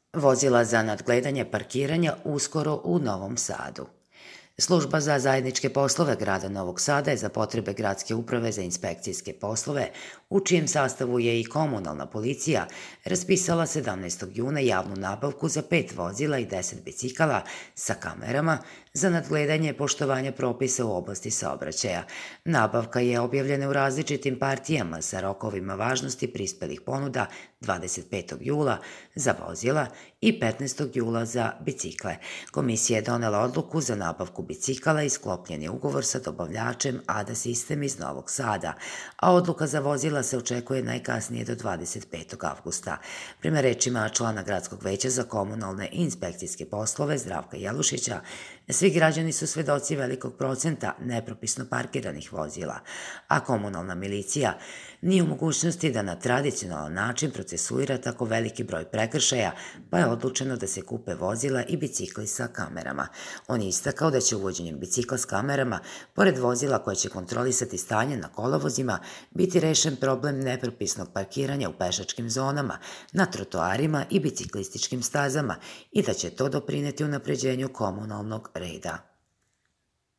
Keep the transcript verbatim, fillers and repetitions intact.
Vozila za nadgledanje parkiranja uskoro u Novom Sadu. Služba za zajedničke poslove grada Novog Sada je za potrebe Gradske uprave za inspekcijske poslove, u čijem sastavu je i komunalna policija, raspisala sedamnaestog juna javnu nabavku za pet vozila i deset bicikala sa kamerama za nadgledanje poštovanja propisa u oblasti saobraćaja. Nabavka je objavljena u različitim partijama sa rokovima važnosti prispelih ponuda dvadeset petog jula za vozila i petnaestog jula za bicikle. Komisija je donela odluku za nabavku bicikala i sklopljen je ugovor sa dobavljačem A D A Sistem iz Novog Sada, a odluka za vozila se očekuje najkasnije do dvadeset petog avgusta. Prema rečima člana Gradskog veća za komunalne i inspekcijske poslove Zdravka Jelušića, svi građani su svedoci velikog procenta nepropisno parkiranih vozila, a komunalna milicija nije u mogućnosti da na tradicionalan način procesuira tako veliki broj prekršaja, pa je odlučeno da se kupe vozila i bicikli sa kamerama. On je istakao da će uvođenjem bicikla s kamerama, pored vozila koje će kontrolisati stanje na kolovozima, biti rešen problem nepropisnog parkiranja u pešačkim zonama, na trotoarima i biciklističkim stazama i da će to doprineti unapređenju komunalnog reda.